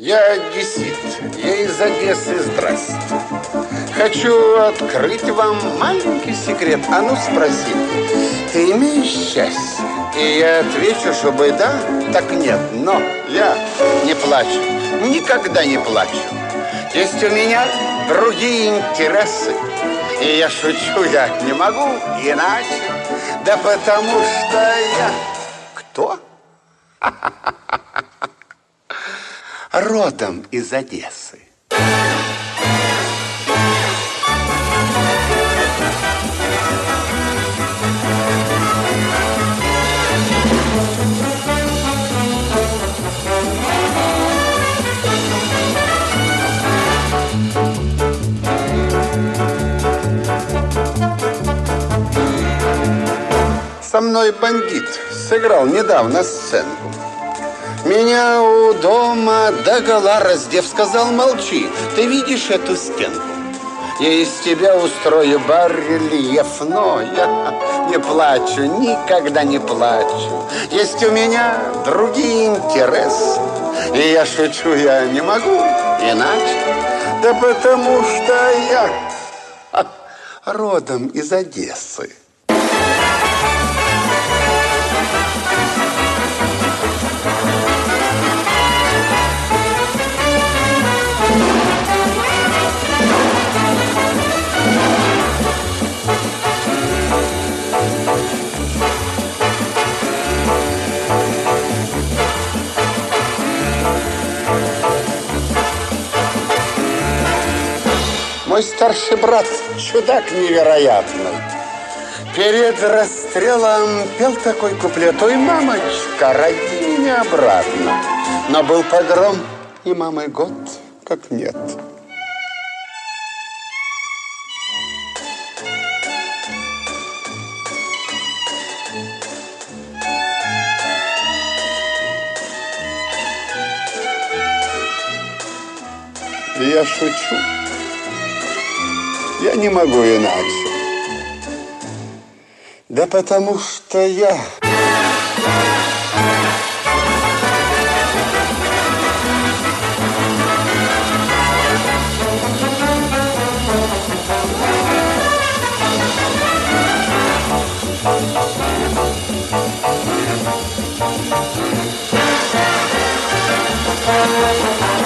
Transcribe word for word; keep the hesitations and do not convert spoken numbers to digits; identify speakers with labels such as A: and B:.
A: Я одессит, я из Одессы, здрасте. Хочу открыть вам маленький секрет. А ну спроси, ты имеешь счастье? И я отвечу, чтобы да, так нет. Но я не плачу, никогда не плачу. Есть у меня другие интересы. И я шучу, я не могу иначе. Да потому что я... Кто? Родом из Одессы. Со мной бандит сыграл недавно сценку. Меня у дома догола раздев, сказал: молчи, ты видишь эту стенку? Я из тебя устрою барельеф, но я не плачу, никогда не плачу. Есть у меня другие интересы, и я шучу, я не могу иначе. Да потому что я родом из Одессы. Мой старший брат, чудак невероятный, перед расстрелом пел такой куплет: ой, мамочка, роди меня обратно. Но был погром, и мамы год как нет. И я шучу. Я не могу иначе. Да потому что я...
B: Thank you.